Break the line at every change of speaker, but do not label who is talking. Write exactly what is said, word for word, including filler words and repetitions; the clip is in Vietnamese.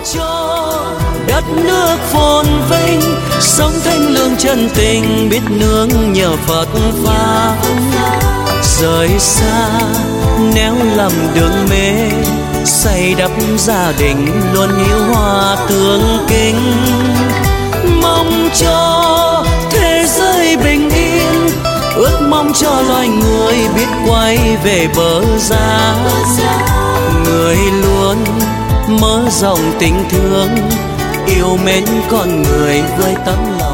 cho đất nước phồn vinh, sống thanh lương chân tình, biết nương nhờ Phật pháp. Rời xa néo lầm đường mê, xây đắp gia đình luôn hiếu hòa tương kính. Mong cho thế giới bình yên, ước mong cho loài người biết quay về bờ giá. Người luôn mở rộng tình thương, yêu mến con người với tấm lòng